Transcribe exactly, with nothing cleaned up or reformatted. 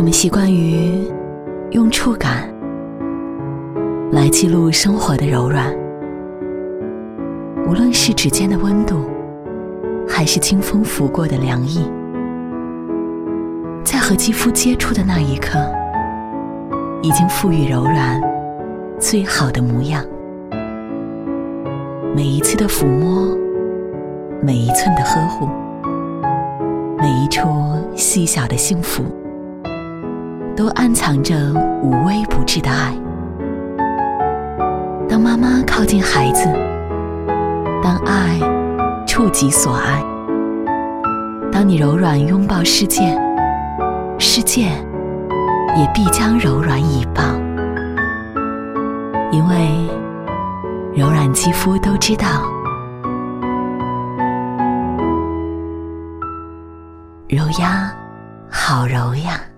我们习惯于用触感来记录生活的柔软，无论是指尖的温度，还是清风拂过的凉意，在和肌肤接触的那一刻，已经赋予柔软最好的模样。每一次的抚摸，每一寸的呵护，每一处细小的幸福，都暗藏着无微不至的爱。当妈妈靠近孩子，当爱触及所爱，当你柔软拥抱世界，世界也必将柔软以报。因为柔软肌肤都知道，柔呀好柔呀。